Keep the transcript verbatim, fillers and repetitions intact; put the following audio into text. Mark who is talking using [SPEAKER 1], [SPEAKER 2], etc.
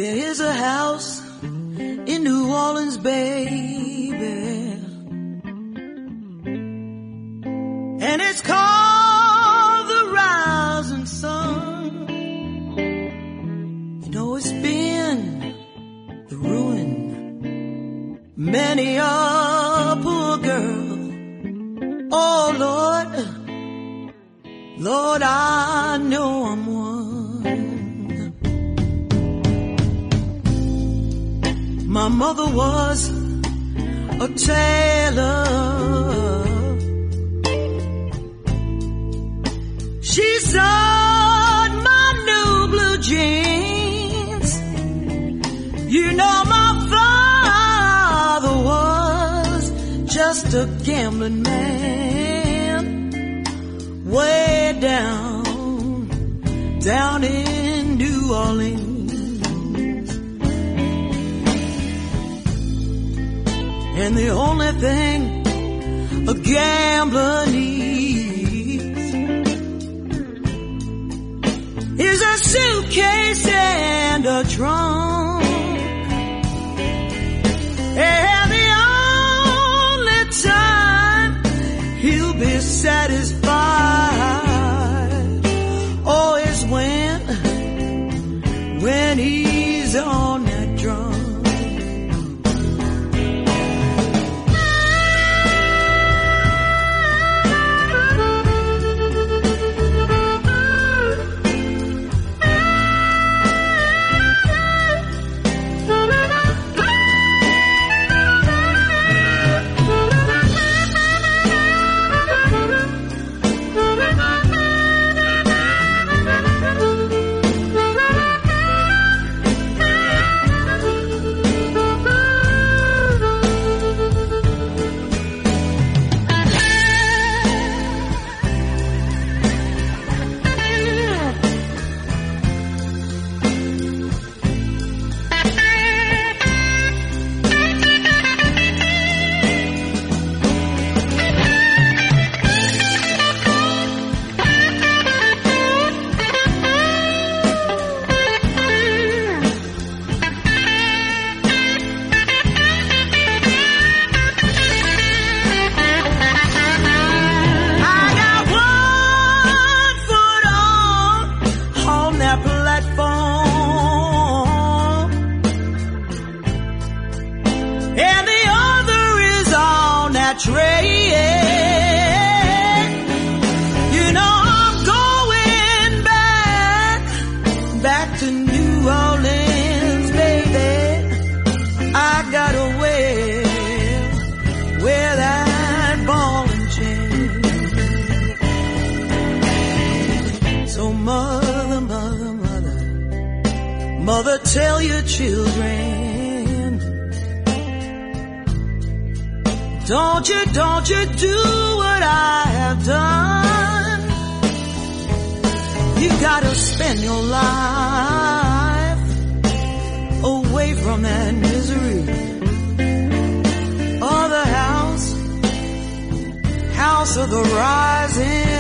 [SPEAKER 1] There is a house in New Orleans, baby, and it's called the Rising Sun. You know it's been the ruin many a poor girl. Oh Lord, Lord, I know I'm one. My mother was a tailor. She sewed my new blue jeans. You know my father was just a gambling man, way down, down in New Orleans. And the only thing a gambler needs is a suitcase and a trunk. And the only time he'll be satisfied, oh, is when, when he's on that drum. Mother, tell your children, don't you, don't you do what I have done. You gotta spend your life away from that misery. Or the house, house of the rising